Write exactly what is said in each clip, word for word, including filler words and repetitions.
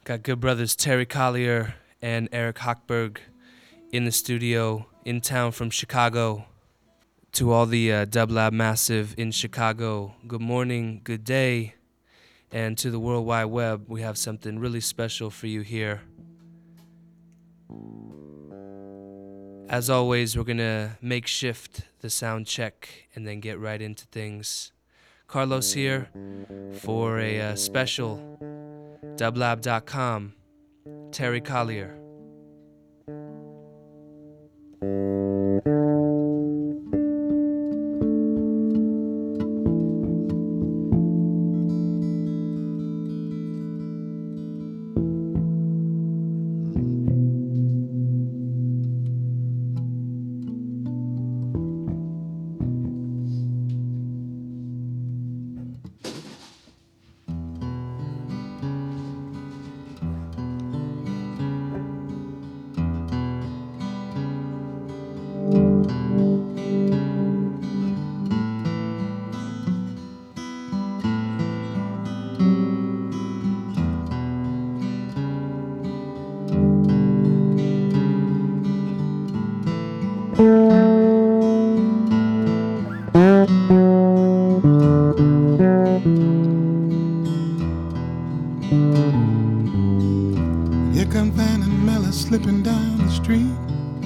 Got good brothers Terry Collier and Eric Hochberg in the studio, in town from Chicago. To all the uh, Dub Lab Massive in Chicago, good morning, good day. And to the World Wide Web, we have something really special for you here. As always, we're going to makeshift the sound check and then get right into things. Carlos here for a uh, special dublab dot com, Terry Collier. Here comes Van and Mella slipping down the street.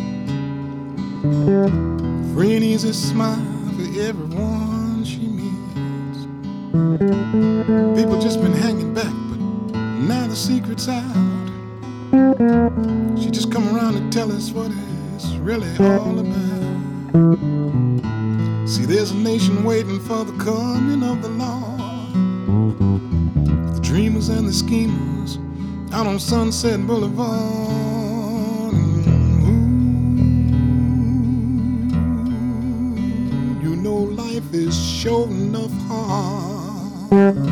Free and easy smile for everyone she meets. People just been hanging back, but now the secret's out. She just come around to tell us what it's really all about. See, there's a nation waiting for the coming of the Lord. The dreamers and the schemers out on Sunset Boulevard. And ooh, you know life is sure enough hard.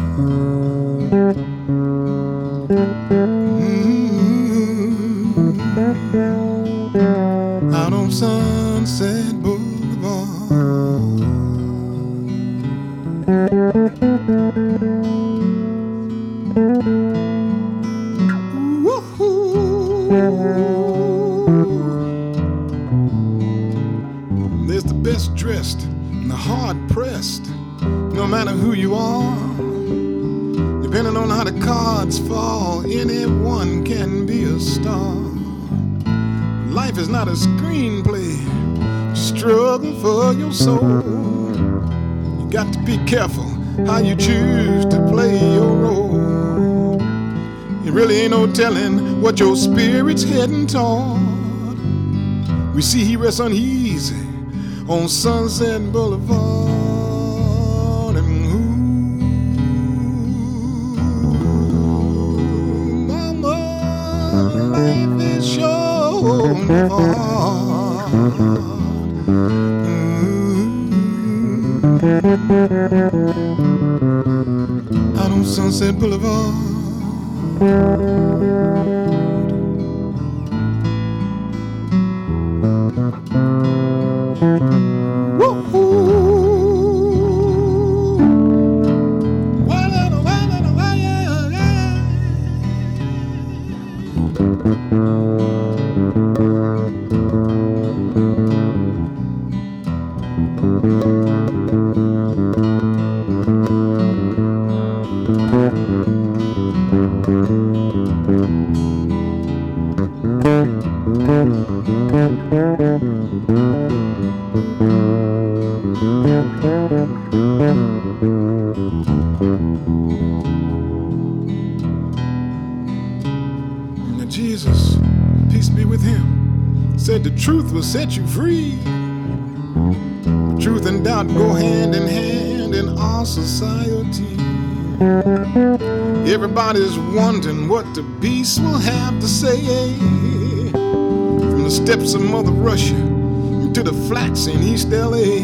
Mm-hmm. Out on Sunset Boulevard. There's the best dressed and the hard pressed, no matter who you are. Depending on how the cards fall, anyone can be a star. Life is not a screenplay, struggle for your soul. You got to be careful how you choose to play your role. It really ain't no telling what your spirit's heading toward. We see he rests uneasy on Sunset Boulevard. And ooh, mama, life is sure hard. Mm-hmm. Out on Sunset Boulevard. Now Jesus, peace be with him, said the truth will set you free. Truth and doubt go hand in hand in our society. Everybody's wondering what the beast will have to say. From the steps of Mother Russia to the flats in East L A,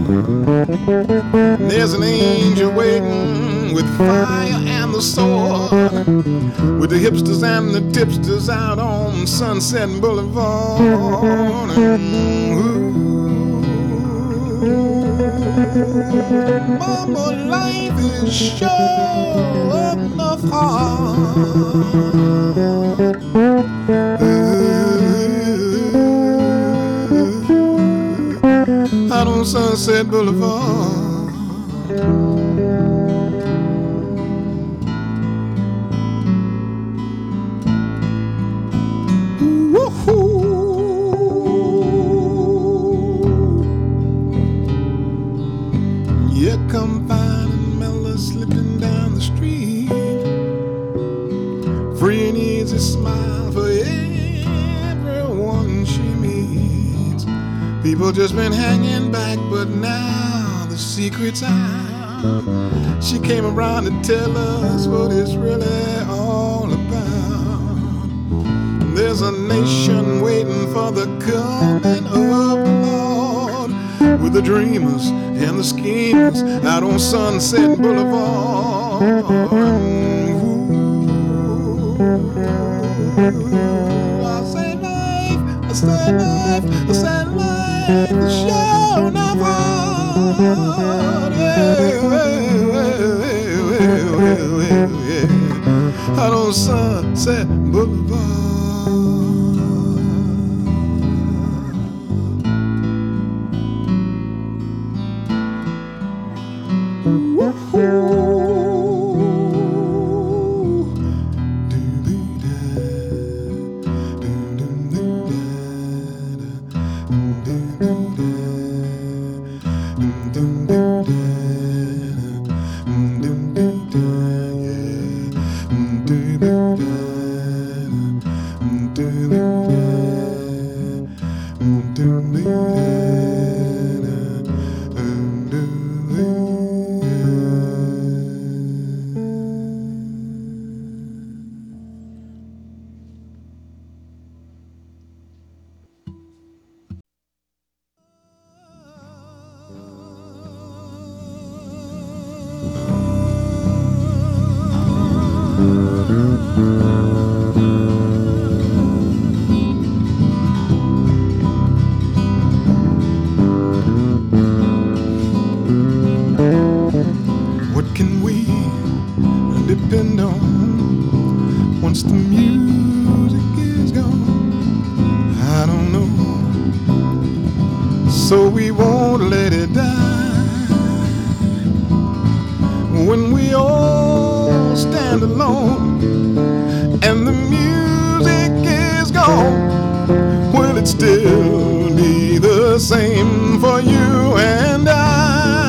there's an angel waiting with fire and the sword, with the hipsters and the tipsters out on Sunset Boulevard. And ooh, Mama, life is sure enough hard. Out on Sunset Boulevard. Here come Fine and Mella slipping down the street. Free and easy smile for everyone she meets. People just been hanging back, but now the secret's out. She came around to tell us what it's really all about. There's a nation waiting for the coming of the Lord, with the dreamers and the schemers out on Sunset Boulevard. Ooh, I say life, I say life, I say life, the show not hard. Yeah, yeah, yeah, yeah. Out on Sunset Boulevard. What can we depend on once the music is gone? I don't know, so we won't let it die. When we all stand alone and the music is gone, will it still be the same for you and I?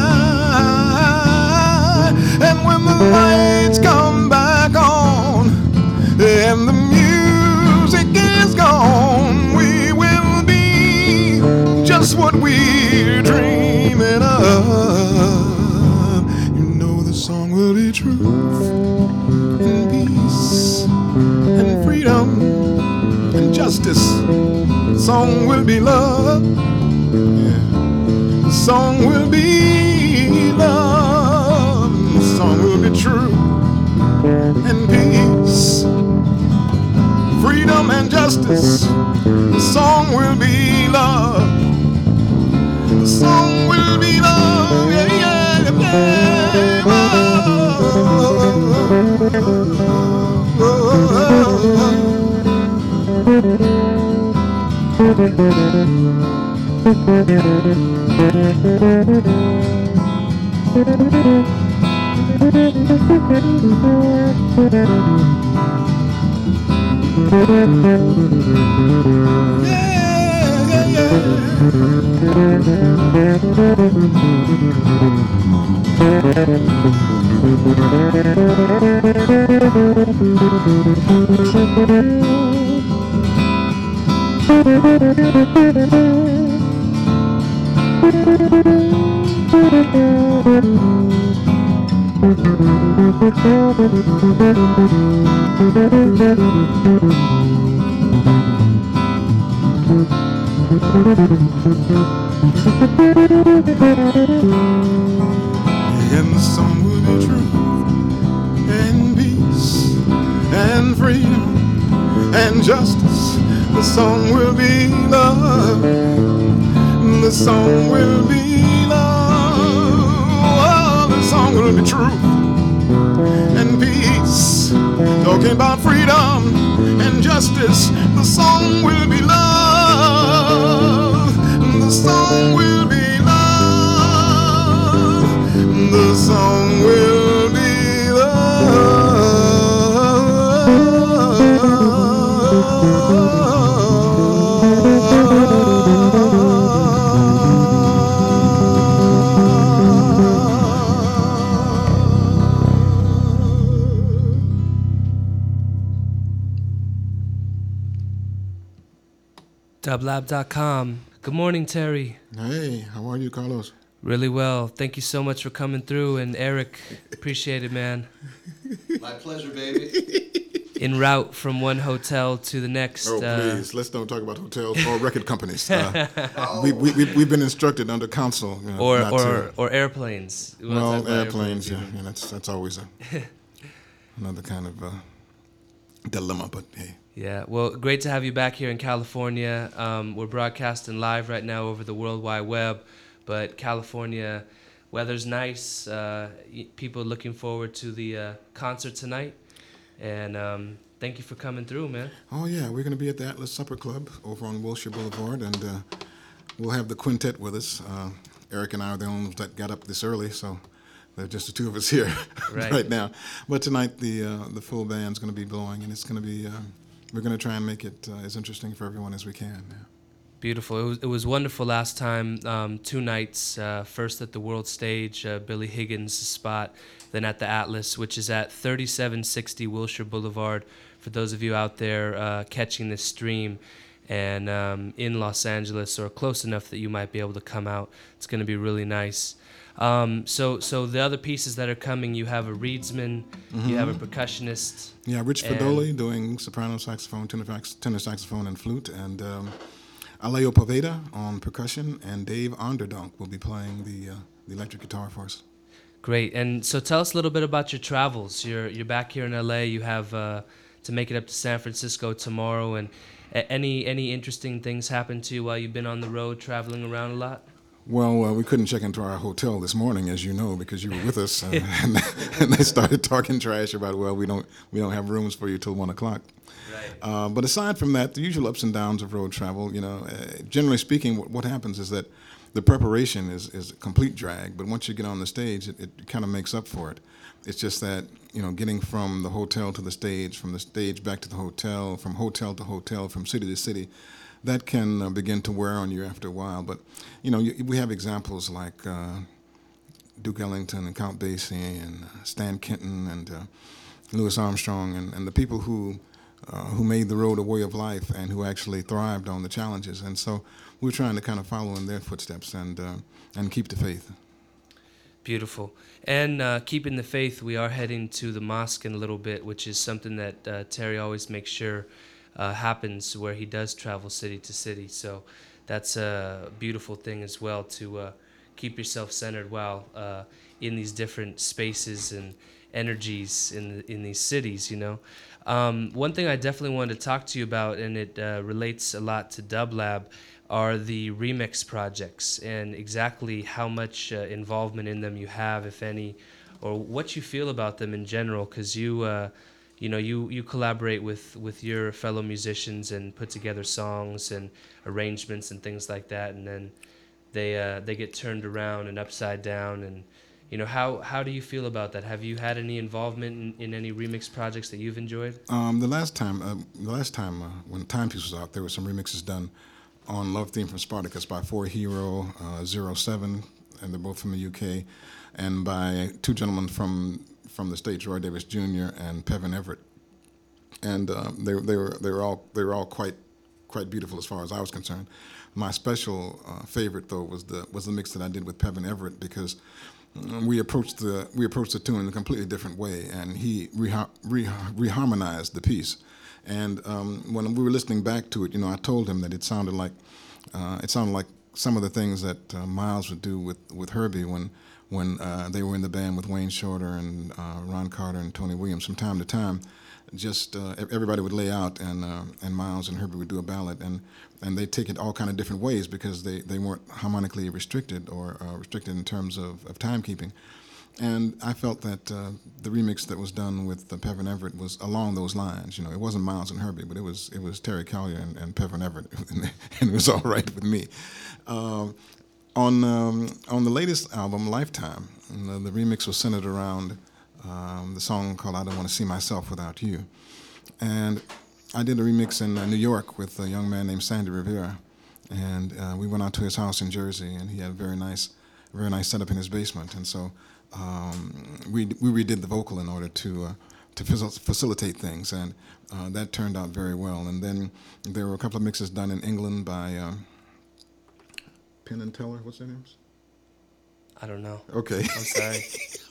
And when the lights come back on and the music is gone, we will be just what we're dreaming of. You know the song will be truth and peace and freedom and justice. The song will be love. Yeah. The song will be love. The song will be truth and peace, freedom and justice. The song will be love. The song will be love. Yeah, yeah, yeah. Oh, oh, And the song will be truth and peace and freedom and justice. The song will be love. the song will be love. The song will be truth and peace. Talking about freedom and justice. The song will be love. The song will be love. The song will be love. dublab dot com. Good morning, Terry. Hey, how are you, Carlos? Really well. Thank you so much for coming through. And Eric, appreciate it, man. My pleasure, baby. En route from one hotel to the next. Oh, uh, please, let's don't talk about hotels or record companies. Uh, we, we, we, we've been instructed under counsel. You know, or not or, to, or airplanes. We wanna talk well, about airplanes, yeah, even. yeah, that's that's always a, another kind of uh, dilemma, but hey. Yeah, well, great to have you back here in California. Um, we're broadcasting live right now over the World Wide Web, but California weather's nice. Uh, y- people looking forward to the uh, concert tonight, and um, thank you for coming through, man. Oh, yeah, we're going to be at the Atlas Supper Club over on Wilshire Boulevard, and uh, we'll have the quintet with us. Uh, Eric and I are the only ones that got up this early, so there's just the two of us here Right. right now. But tonight, the uh, the full band's going to be blowing, and it's going to be, uh, we're going to try and make it uh, as interesting for everyone as we can. Yeah. Beautiful. It was, it was wonderful last time, um, two nights, uh, first at the World Stage, uh, Billy Higgins' spot, then at the Atlas, which is at thirty-seven sixty Wilshire Boulevard, for those of you out there uh, catching this stream and um, in Los Angeles or close enough that you might be able to come out. It's going to be really nice. Um, so so the other pieces that are coming, you have a reedsman, mm-hmm. you have a percussionist. Yeah, Rich and- Fedoli doing soprano saxophone, tenor, sax- tenor saxophone, and flute, and um, Alejo Poveda on percussion, and Dave Onderdonk will be playing the uh, the electric guitar for us. Great. And so tell us a little bit about your travels. You're you're back here in L A. You have uh, to make it up to San Francisco tomorrow. And a- any any interesting things happen to you while you've been on the road traveling around a lot? Well, uh, we couldn't check into our hotel this morning, as you know, because you were with us, uh, and, and they started talking trash about, well, we don't we don't have rooms for you till one o'clock. Right. Uh, but aside from that, the usual ups and downs of road travel, you know, uh, generally speaking, what, what happens is that the preparation is, is a complete drag, but once you get on the stage, it, it kind of makes up for it. It's just that, you know, getting from the hotel to the stage, from the stage back to the hotel, from hotel to hotel, from city to city, that can uh, begin to wear on you after a while. But, you know, you, we have examples like uh, Duke Ellington and Count Basie and uh, Stan Kenton and uh, Louis Armstrong and, and the people who uh, who made the road a way of life and who actually thrived on the challenges. And so we're trying to kind of follow in their footsteps and uh, and keep the faith. Beautiful. And uh, keeping the faith, we are heading to the mosque in a little bit, which is something that uh, Terry always makes sure uh, happens where he does travel city to city. So that's a beautiful thing as well, to uh, keep yourself centered while uh, in these different spaces and energies in in these cities, you know. Um, one thing I definitely wanted to talk to you about, and it uh, relates a lot to Dublab, are the remix projects and exactly how much uh, involvement in them you have, if any, or what you feel about them in general, because you, uh, you know, you, you collaborate with, with your fellow musicians and put together songs and arrangements and things like that, and then they uh, they get turned around and upside down. And you know, how how do you feel about that? Have you had any involvement in, in any remix projects that you've enjoyed? Um, the last time, uh, the last time uh, when Timepiece was out, there were some remixes done on Love Theme from Spartacus by Four Hero, uh, Zero Seven, and they're both from the U K, and by two gentlemen from from the States, Roy Davis Junior and Pevin Everett, and uh, they they were they were all they were all quite quite beautiful as far as I was concerned. My special uh, favorite though was the was the mix that I did with Pevin Everett, because we approached the we approached the tune in a completely different way, and he reha- reha- reharmonized the piece. And um, when we were listening back to it, you know, I told him that it sounded like uh, it sounded like some of the things that uh, Miles would do with, with Herbie when when uh, they were in the band with Wayne Shorter and uh, Ron Carter and Tony Williams from time to time. just uh, e- everybody would lay out, and uh, and Miles and Herbie would do a ballad, and and they take it all kind of different ways because they, they weren't harmonically restricted or uh, restricted in terms of, of timekeeping. And I felt that uh, the remix that was done with uh, Pevin Everett was along those lines. You know, it wasn't Miles and Herbie, but it was it was Terry Callier and, and Pevin Everett, and it was all right with me. Uh, on um, on the latest album, Lifetime, the, the remix was centered around um, the song called "I Don't Want to See Myself Without You," and I did a remix in uh, New York with a young man named Sandy Rivera, and uh, we went out to his house in Jersey, and he had a very nice, very nice setup in his basement, and so. Um, we we redid the vocal in order to uh, to facil- facilitate things, and uh, that turned out very well. And then there were a couple of mixes done in England by uh, Penn and Teller. What's their names? I don't know. Okay. I'm sorry.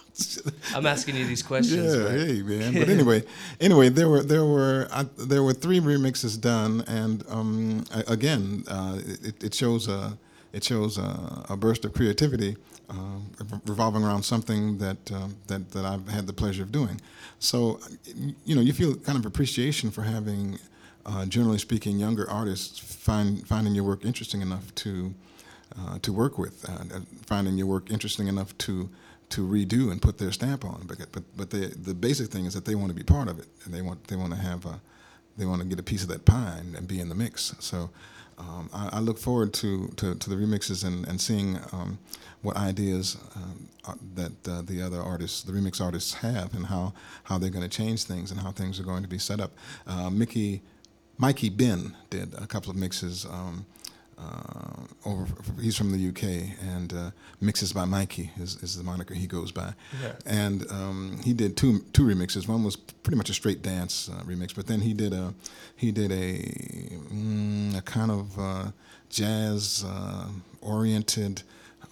I'm asking you these questions. Yeah, but. hey man. But anyway, anyway, there were there were uh, there were three remixes done, and um, again, uh, it, it shows a it shows a, a burst of creativity. Uh, revolving around something that uh, that that I've had the pleasure of doing, so you know you feel kind of appreciation for having, uh, generally speaking, younger artists find finding your work interesting enough to uh, to work with, uh, finding your work interesting enough to to redo and put their stamp on. But but but the the basic thing is that they want to be part of it, and they want they want to have a, they want to get a piece of that pie and, and be in the mix. So. Um, I, I look forward to, to, to the remixes and, and seeing um, what ideas um, uh, that uh, the other artists, the remix artists have, and how, how they're going to change things and how things are going to be set up. Uh, Mickey, Mikey Ben did a couple of mixes. Um, uh, over, he's from the U K, and uh, Mixes by Mikey is, is the moniker he goes by. Yeah. And um, he did two two remixes. One was pretty much a straight dance uh, remix, but then he did a he did a, mm, a kind of uh, jazz uh, oriented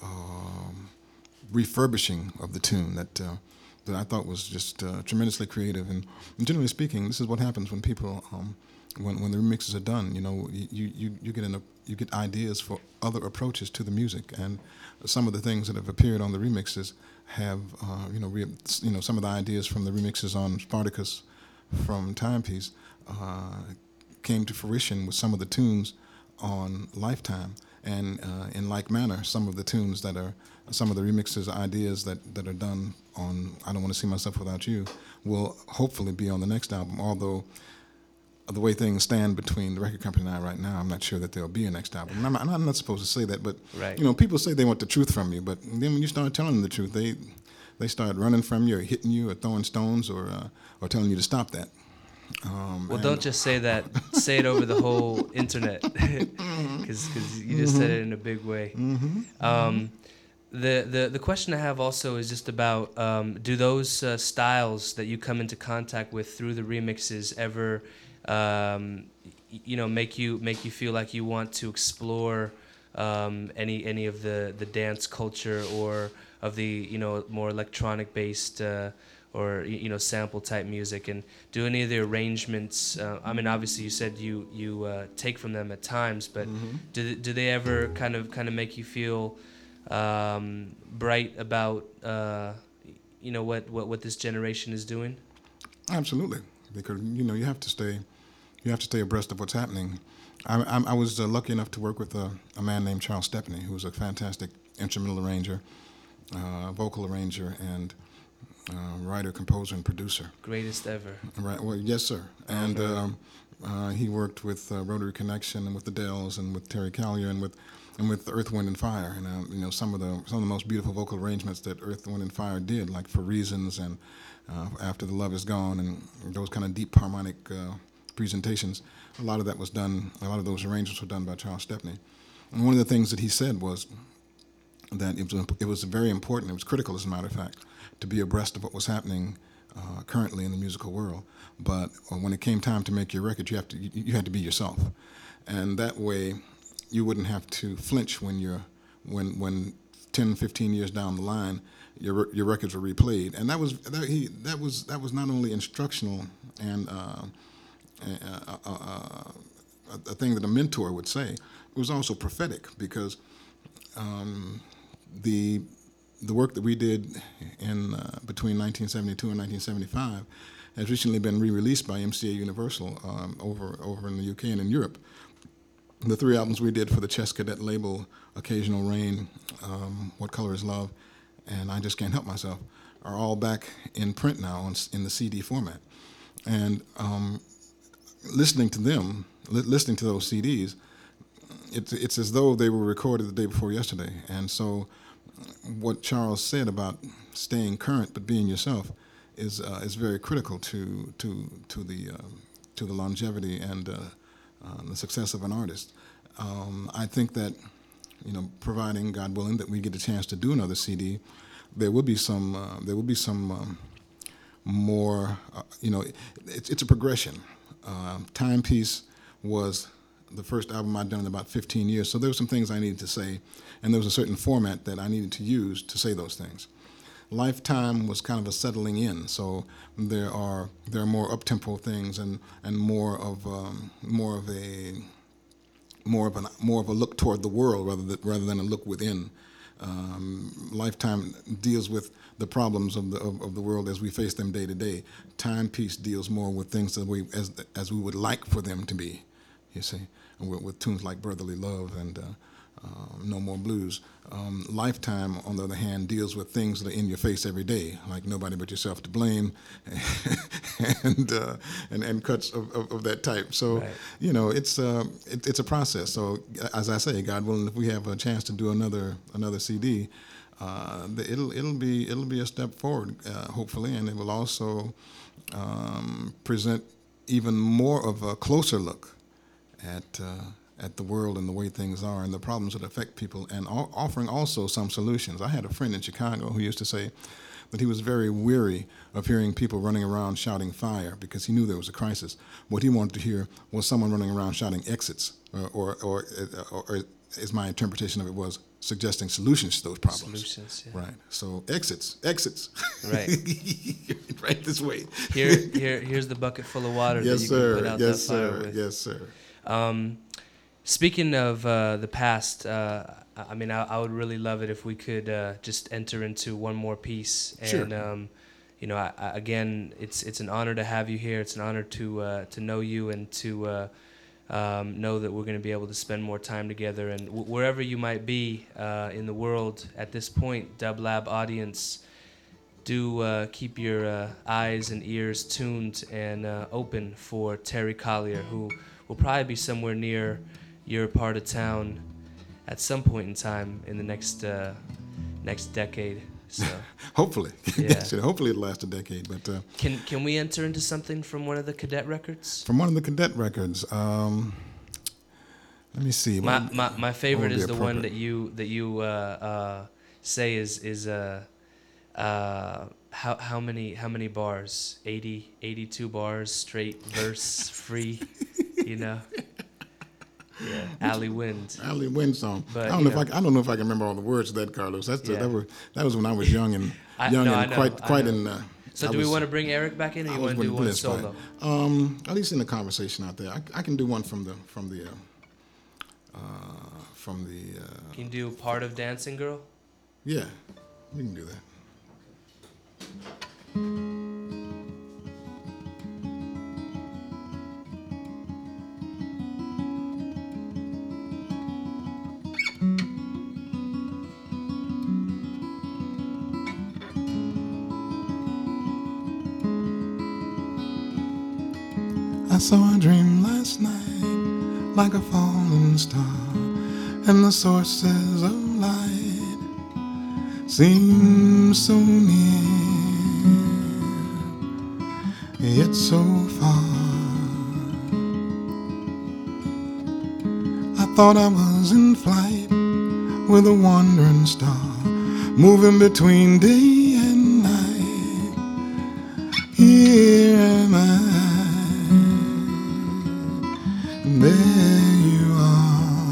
um, refurbishing of the tune that uh, that I thought was just uh, tremendously creative. And, and generally speaking, this is what happens when people. Um, When, when the remixes are done, you know, you, you, you get in a, you get ideas for other approaches to the music, and some of the things that have appeared on the remixes have, uh, you know, re, you know, some of the ideas from the remixes on Spartacus, from Timepiece, uh, came to fruition with some of the tunes on Lifetime, and uh, in like manner, some of the tunes that are, some of the remixes, ideas that, that are done on I Don't Want to See Myself Without You, will hopefully be on the next album, although. The way things stand between the record company and I right now, I'm not sure that there'll be a next album. And I'm, not, I'm not supposed to say that, but Right. you know, people say they want the truth from you, but then when you start telling them the truth, they they start running from you, or hitting you, or throwing stones, or uh, or telling you to stop that. Um, Well, don't just say that. Say it over the whole internet, because you just said it in a big way. Mm-hmm. Um, the, the the question I have also is just about um, do those uh, styles that you come into contact with through the remixes ever Um, you know, make you make you feel like you want to explore um, any any of the, the dance culture or of the you know more electronic based uh, or you know sample type music, and do any of the arrangements? Uh, I mean, obviously you said you you uh, take from them at times, but Mm-hmm. do do they ever kind of kind of make you feel um, bright about uh, you know what, what what this generation is doing? Absolutely, because you know you have to stay, you have to stay abreast of what's happening. I, I, I was uh, lucky enough to work with a, a man named Charles Stepney, who was a fantastic instrumental arranger, uh, vocal arranger, and uh, writer, composer, and producer. Greatest ever. Right. Well, yes, sir. And Okay. um, uh, he worked with uh, Rotary Connection and with the Dells and with Terry Callier and with and with Earth, Wind, and Fire. And uh, you know some of the some of the most beautiful vocal arrangements that Earth, Wind, and Fire did, like For Reasons and uh, After the Love Is Gone, and those kind of deep harmonic uh, presentations. A lot of that was done. A lot of those arrangements were done by Charles Stepney. And one of the things that he said was that it was it was very important. It was critical, as a matter of fact, to be abreast of what was happening uh, currently in the musical world. But uh, when it came time to make your record, you have to you, you had to be yourself, and that way, you wouldn't have to flinch when you're when when ten, fifteen years down the line, your your records were replayed. And that was that he that was that was not only instructional and uh, a, a, a, a thing that a mentor would say. It was also prophetic, because um, the the work that we did in uh, between nineteen seventy-two and nineteen seventy-five has recently been re-released by M C A Universal um, over over in the U K and in Europe. The three albums we did for the Chess Cadet label, Occasional Rain, um, What Color Is Love, and I Just Can't Help Myself, are all back in print now on, in the C D format. And um, listening to them, li- listening to those C Ds, it's, it's as though they were recorded the day before yesterday. And so what Charles said about staying current but being yourself is uh, is very critical to to to the uh, to the longevity and uh, uh, the success of an artist. Um, I think that, you know, providing, God willing, that we get a chance to do another C D, there will be some uh, there will be some um, more. Uh, you know, it's it's a progression. Uh, Timepiece was the first album I'd done in about fifteen years, so there were some things I needed to say, and there was a certain format that I needed to use to say those things. Lifetime was kind of a settling in, so there are there are more up-tempo things and and more of um, more of a more of an more of a look toward the world rather than rather than a look within. Um, Lifetime deals with the problems of the of, of the world as we face them day to day. Timepiece deals more with things that we as as we would like for them to be. You see, and with, with tunes like Brotherly Love and uh, uh, No More Blues. Um, Lifetime, on the other hand, deals with things that are in your face every day, like Nobody But Yourself to Blame, and, uh, and and cuts of, of, of that type. So, right. you know, it's uh, it, it's a process. So, as I say, God willing, if we have a chance to do another another C D, uh, it'll it'll be it'll be a step forward, uh, hopefully, and it will also um, present even more of a closer look at uh, at the world and the way things are and the problems that affect people, and all, offering also some solutions. I had a friend in Chicago who used to say that he was very weary of hearing people running around shouting fire because he knew there was a crisis. What he wanted to hear was someone running around shouting exits, or, or, or, or, or is my interpretation of it was suggesting solutions to those problems. Solutions, yeah. Right. So exits, exits. Right. Right this way. Here, here, here's the bucket full of water yes, that you sir. can put out yes, that fire sir. with. Yes, sir. Um, speaking of uh, the past, uh, I mean, I, I would really love it if we could uh, just enter into one more piece. And, sure. um, you know, I, I, again, it's it's an honor to have you here. It's an honor to uh, to know you and to uh, um, know that we're going to be able to spend more time together. And w- wherever you might be uh, in the world at this point, Dub Lab audience, do uh, keep your uh, eyes and ears tuned and uh, open for Terry Collier, who will probably be somewhere near your part of town at some point in time in the next uh, next decade. So hopefully, yeah. hopefully it'll last a decade. But uh, can can we enter into something from one of the Cadet records? From one of the Cadet records, um, let me see. My what, my, my favorite is the one that appropriate? you that you uh, uh, say is is uh, uh, how how many how many bars? eighty, eighty-two bars straight verse free, you know. Yeah, Alley Wind. Alley Wind song. But, I don't know, know. if I, I don't know if I can remember all the words of that, Carlos. That's the, Yeah. that, were, that was when I was young and I, young no, and I know, quite I quite know. in. Uh, So I do was, we want to bring Eric back in, or I you was want to do one blitzed by solo? it. Um, at least in the conversation out there, I, I can do one from the from the uh, uh, from the. Uh, Can you do part of Dancing Girl? yeah, we can do that. I saw a dream last night, like a falling star, and the sources of light seem so near, yet so far. I thought I was in flight with a wandering star, moving between day and night. Here am I. There you are.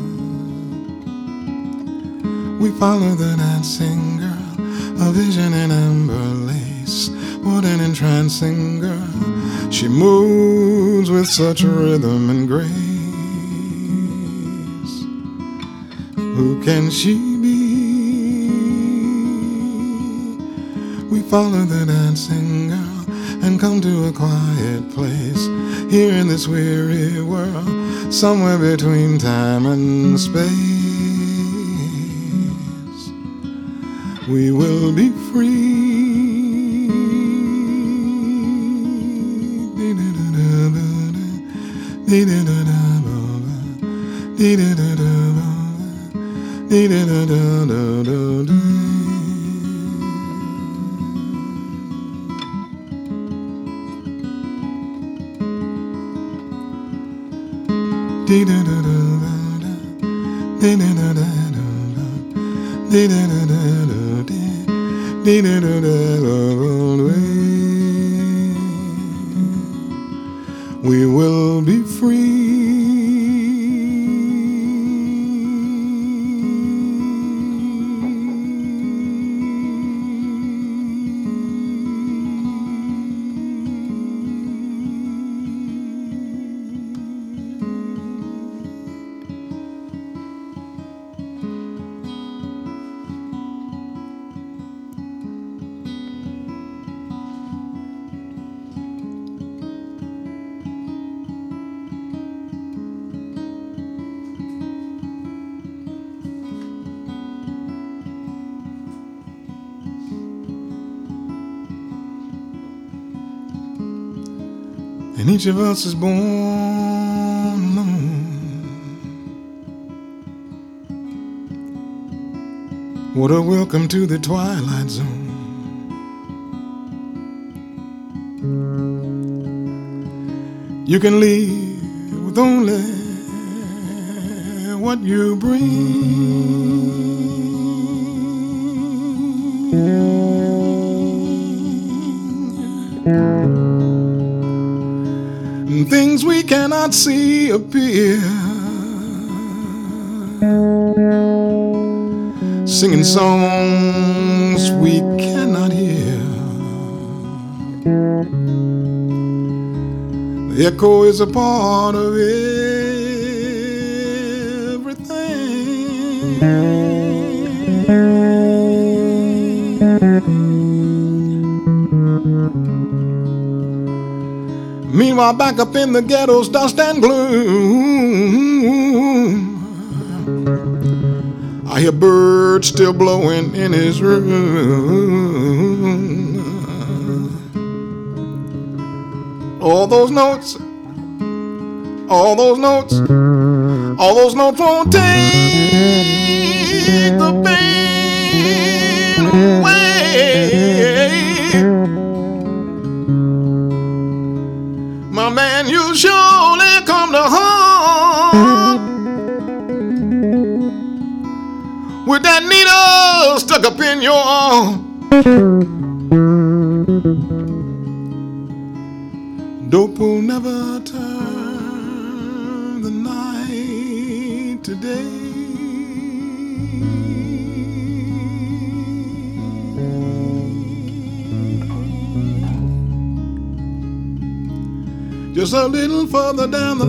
We follow the dancing girl, a vision in amber lace. What an entrancing girl. She moves with such rhythm and grace. Who can she be? We follow the dancing girl, and come to a quiet place here in this weary world, somewhere between time and space. We will be free. We will be free. And each of us is born alone. What a welcome to the twilight zone. You can leave with only what you bring. Things we cannot see appear, singing songs we cannot hear. The echo is a part of everything. Meanwhile, back up in the ghetto's dust and gloom, I hear birds still blowing in his room. All those notes, all those notes, all those notes won't take the pain away. My man, you surely come to harm with that needle stuck up in your arm. Dope will never turn the night to day. Just a little further down the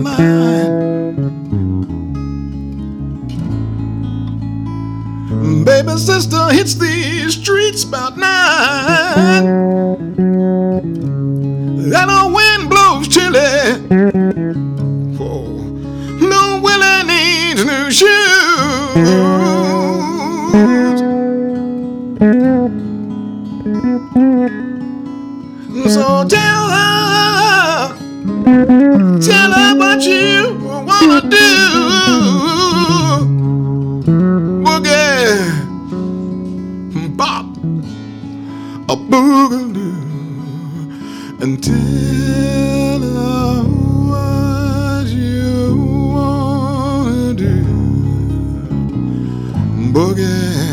line, baby sister hits these streets about nine. That old wind blows chilly. Oh, no Willie needs new shoes. So tell her, tell her what you wanna do. Boogie, bop, a boogaloo, and tell her what you wanna do. Boogie,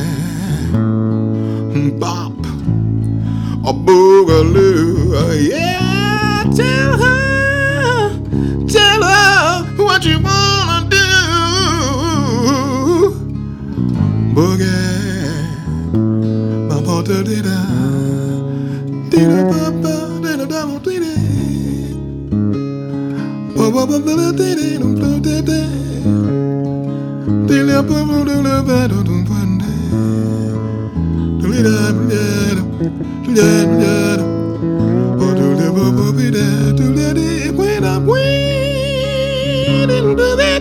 bop, a boogaloo, yeah, tell her. Tell her what you wanna do. Boogie, ba ba da da da, da da ba ba da da da da da, ba ba ba da da da da da da, da da ba ba da da ba da da ba da, da da da da da da da. When I'm waiting to that,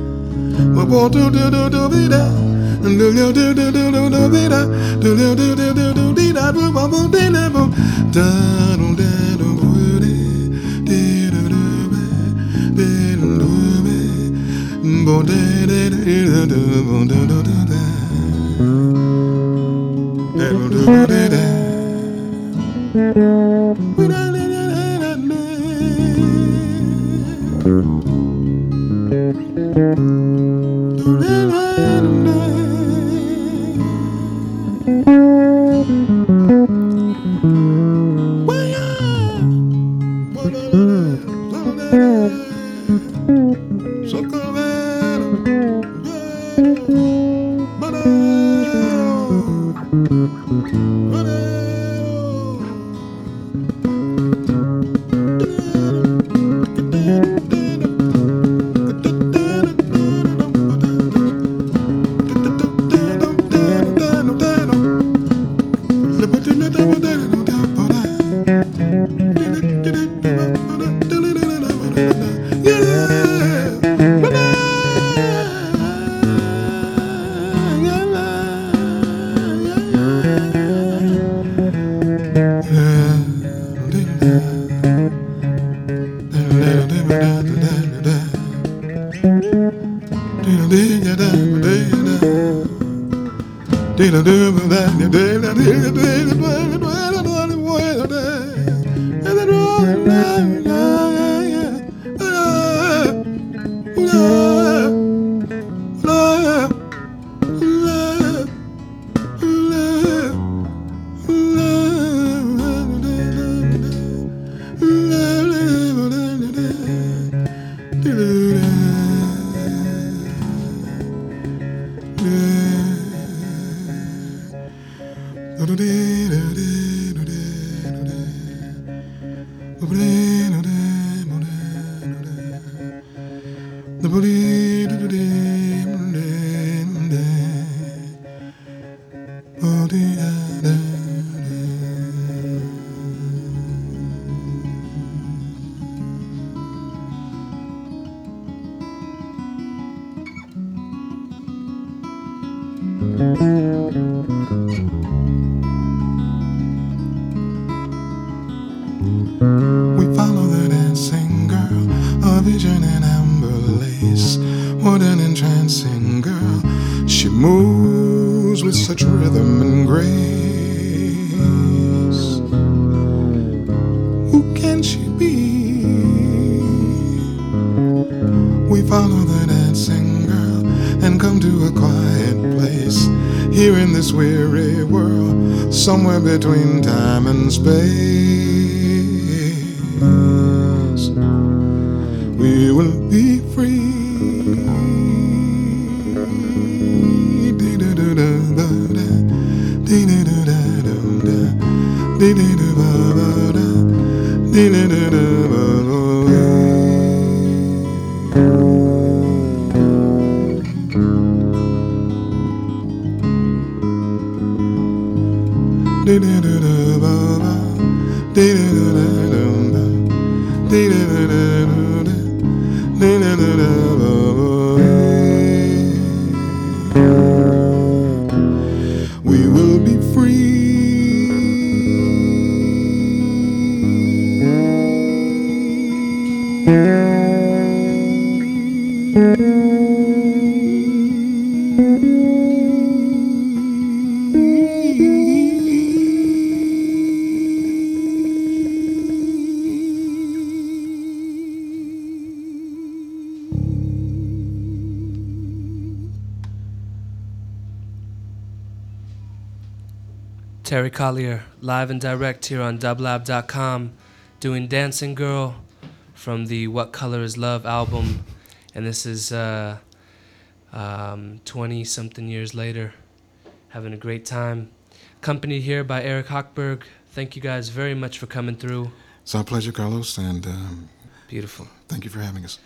we follow the dancing girl, a vision in amber lace. What an entrancing girl, she moves with such rhythm and grace. Who can she be? We follow the dancing girl and come to a quiet place here in this weary world, somewhere between time and space. We will be free. We will be free. Terry Collier, live and direct here on dublab dot com, doing Dancing Girl from the What Color Is Love album. And this is uh, um, twenty-something years later, having a great time. Accompanied here by Eric Hochberg. Thank you guys very much for coming through. It's our pleasure, Carlos, and um, Beautiful. thank you for having us.